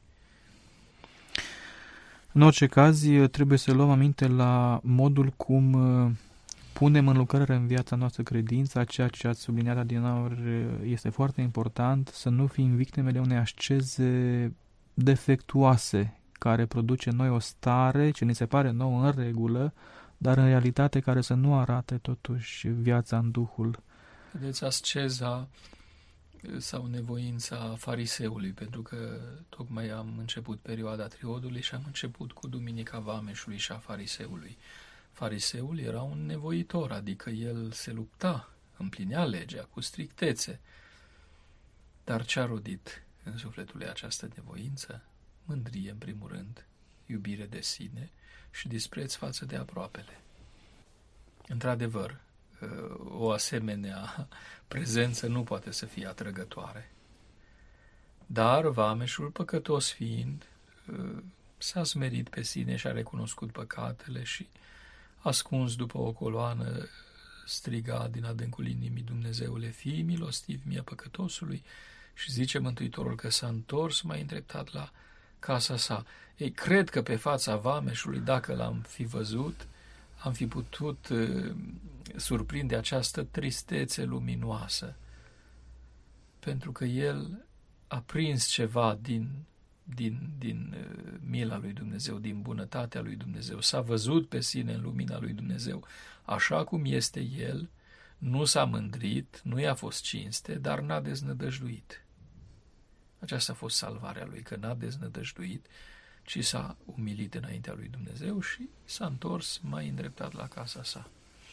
În orice caz, trebuie să luăm aminte la modul cum punem în lucrare în viața noastră credința, ceea ce ați subliniat adineauri este foarte important, să nu fim victimele unei asceze defectuoase, care produce în noi o stare ce ni se pare nouă în regulă, dar în realitate care să nu arate totuși viața în Duhul. Vedeți, asceza sau nevoința fariseului, pentru că tocmai am început perioada triodului și am început cu Duminica Vameșului și a fariseului. Fariseul era un nevoitor, adică el se lupta, împlinea legea cu strictețe. Dar ce-a rodit în sufletul lui această nevoință? Mândrie, în primul rând, iubire de sine și dispreț față de aproapele. Într-adevăr, o asemenea prezență nu poate să fie atrăgătoare. Dar vameșul, păcătos fiind, s-a smerit pe sine și a recunoscut păcatele și, ascuns după o coloană, striga din adâncul inimii: Dumnezeule, fii milostiv mie păcătosului, și zice Mântuitorul că s-a întors mai îndreptat la casa sa. Ei, cred că pe fața vameșului, dacă l-am fi văzut, am fi putut surprinde această tristețe luminoasă, pentru că el a prins ceva din mila lui Dumnezeu, din bunătatea lui Dumnezeu, s-a văzut pe sine în lumina lui Dumnezeu, așa cum este el, nu s-a mândrit, nu i-a fost cinste, dar n-a deznădăjduit. Aceasta a fost salvarea lui, că n-a deznădăjduit, ci s-a umilit înaintea lui Dumnezeu și s-a întors mai îndreptat la casa sa.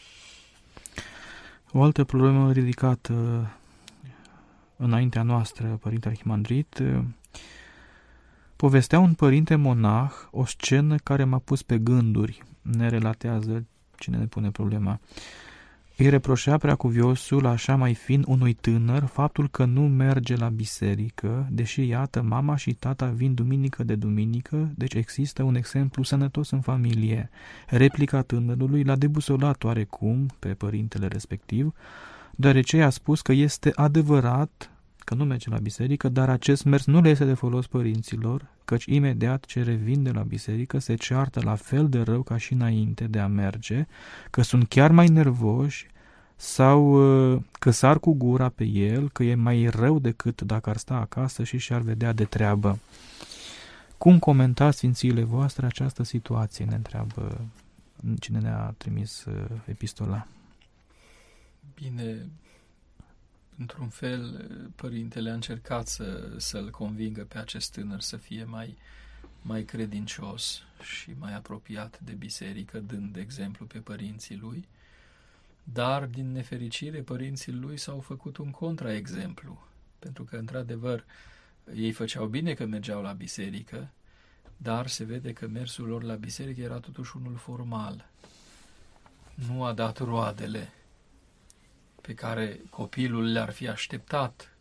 O altă problemă ridicată înaintea noastră, Părinte Arhimandrit, povestea un părinte monah o scenă care m-a pus pe gânduri. Ne relatează cine ne pune problema. Îi reproșea preacuviosul, așa mai fin, unui tânăr faptul că nu merge la biserică, deși, iată, mama și tata vin duminică de duminică, deci există un exemplu sănătos în familie. Replica tânărului l-a debusolat oarecum pe părintele respectiv, deoarece i-a spus că este adevărat că nu merge la biserică, dar acest mers nu le este de folos părinților, căci imediat ce revin de la biserică se ceartă la fel de rău ca și înainte de a merge, că sunt chiar mai nervoși sau că sar cu gura pe el, că e mai rău decât dacă ar sta acasă și și-ar vedea de treabă. Cum comentați, sfințiile voastre, această situație? Ne întreabă cine ne-a trimis epistola. Bine, într-un fel, părintele a încercat să-l convingă pe acest tânăr să fie mai credincios și mai apropiat de biserică, dând exemplu pe părinții lui, dar, din nefericire, părinții lui s-au făcut un contraexemplu, pentru că, într-adevăr, ei făceau bine că mergeau la biserică, dar se vede că mersul lor la biserică era totuși unul formal. Nu a dat roadele pe care copilul le-ar fi așteptat.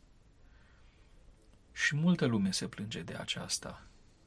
Și multă lume se plânge de aceasta,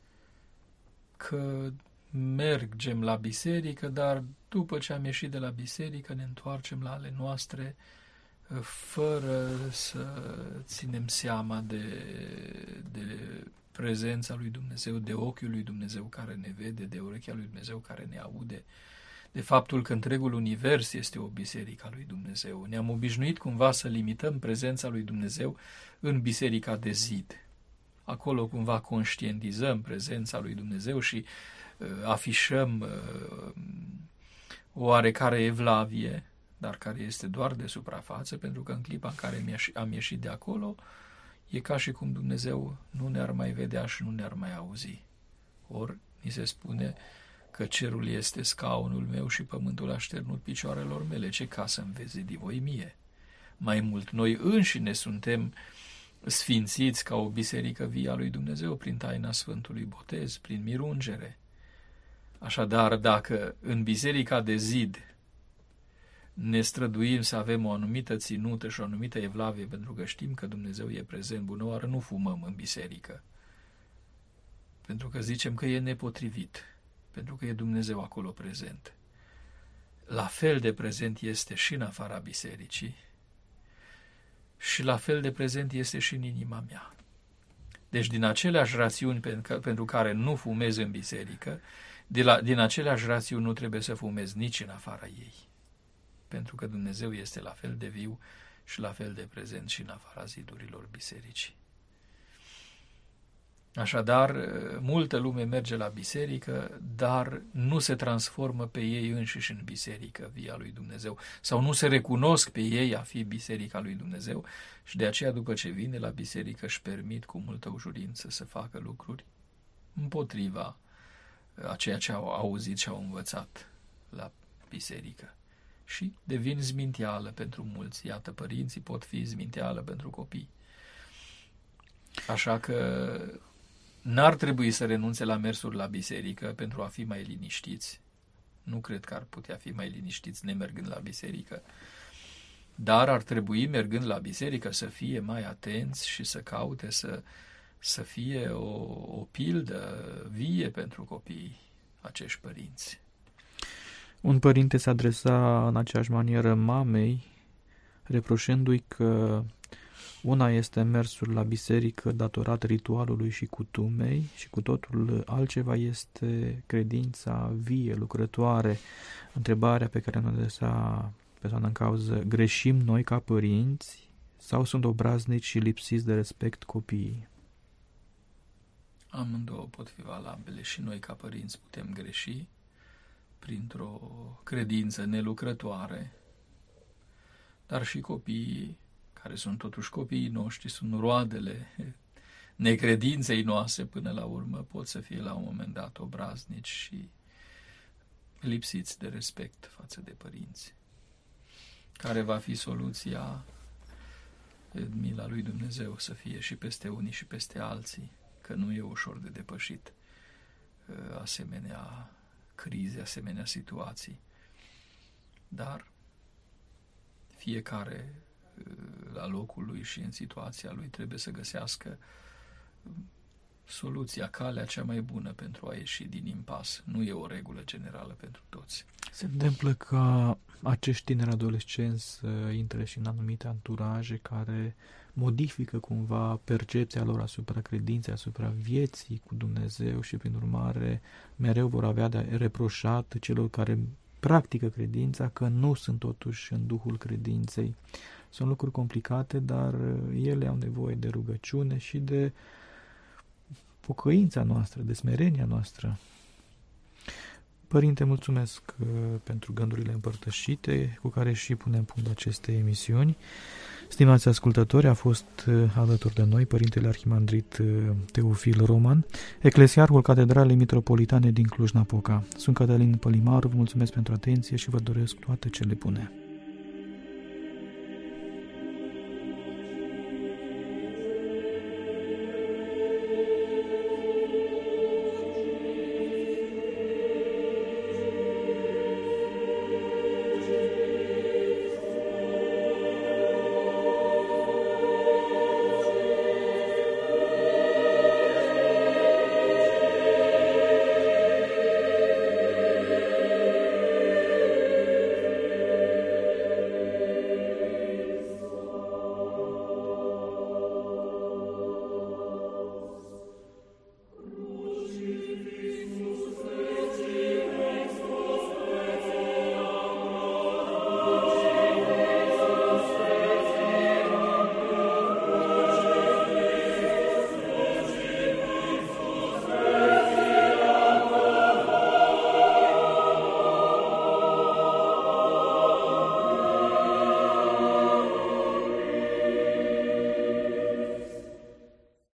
că mergem la biserică, dar după ce am ieșit de la biserică ne întoarcem la ale noastre fără să ținem seama de prezența lui Dumnezeu, de ochiul lui Dumnezeu care ne vede, de urechea lui Dumnezeu care ne aude, de faptul că întregul univers este o biserică a lui Dumnezeu. Ne-am obișnuit cumva să limităm prezența lui Dumnezeu în biserica de zid. Acolo cumva conștientizăm prezența lui Dumnezeu și afișăm o oarecare evlavie, dar care este doar de suprafață, pentru că în clipa în care am ieșit de acolo, e ca și cum Dumnezeu nu ne-ar mai vedea și nu ne-ar mai auzi. Ori ni se spune că cerul este scaunul meu și pământul așternut picioarelor mele. Ce casă îmi veți zidi voi mie? Mai mult, noi înșine suntem sfințiți ca o biserică vie a lui Dumnezeu prin taina Sfântului Botez, prin mirungere. Așadar, dacă în biserica de zid ne străduim să avem o anumită ținută și o anumită evlavie, pentru că știm că Dumnezeu e prezent, bună oară nu fumăm în biserică, pentru că zicem că e nepotrivit, pentru că e Dumnezeu acolo prezent. La fel de prezent este și în afara bisericii, și la fel de prezent este și în inima mea. Deci din aceleași rațiuni pentru care nu fumez în biserică, din aceleași rațiuni nu trebuie să fumez nici în afara ei. Pentru că Dumnezeu este la fel de viu și la fel de prezent și în afara zidurilor bisericii. Așadar, multă lume merge la biserică, dar nu se transformă pe ei înșiși în biserică via lui Dumnezeu, sau nu se recunosc pe ei a fi biserica lui Dumnezeu și de aceea, după ce vine la biserică, își permit cu multă ușurință să facă lucruri împotriva a ceea ce au auzit și au învățat la biserică. Și devin zminteală pentru mulți. Iată, părinții pot fi zminteală pentru copii. Așa că n-ar trebui să renunțe la mersul la biserică pentru a fi mai liniștiți. Nu cred că ar putea fi mai liniștiți nemergând la biserică. Dar ar trebui, mergând la biserică, să fie mai atenți și să caute să fie o pildă vie pentru copiii acești părinți. Un părinte se adresa în aceeași manieră mamei, reproșându-i că una este mersul la biserică datorat ritualului și cutumei și cu totul altceva este credința vie, lucrătoare. Întrebarea pe care ne adresa persoana în cauză: greșim noi ca părinți sau sunt obraznici și lipsiți de respect copiii? Amândouă pot fi valabile. Și noi ca părinți putem greși printr-o credință nelucrătoare, dar și copiii, care sunt totuși copiii noștri, sunt roadele necredinței noastre până la urmă, pot să fie la un moment dat obraznici și lipsiți de respect față de părinți. Care va fi soluția? Mila lui Dumnezeu să fie și peste unii și peste alții, că nu e ușor de depășit asemenea crize, asemenea situații. Dar fiecare la locul lui și în situația lui trebuie să găsească soluția, calea cea mai bună pentru a ieși din impas. Nu e o regulă generală pentru toți. Se întâmplă ca acești tineri adolescenți să intre și în anumite anturaje care modifică cumva percepția lor asupra credinței, asupra vieții cu Dumnezeu și prin urmare mereu vor avea de reproșat celor care practică credința că nu sunt totuși în duhul credinței. Sunt lucruri complicate, dar ele au nevoie de rugăciune și de pocăința noastră, de smerenia noastră. Părinte, mulțumesc pentru gândurile împărtășite cu care și punem punct acestei emisiuni. Stimați ascultători, a fost alături de noi Părintele Arhimandrit Teofil Roman, eclesiarhul Catedralei Mitropolitane din Cluj-Napoca. Sunt Cătălin Pălimaru, vă mulțumesc pentru atenție și vă doresc toate cele bune.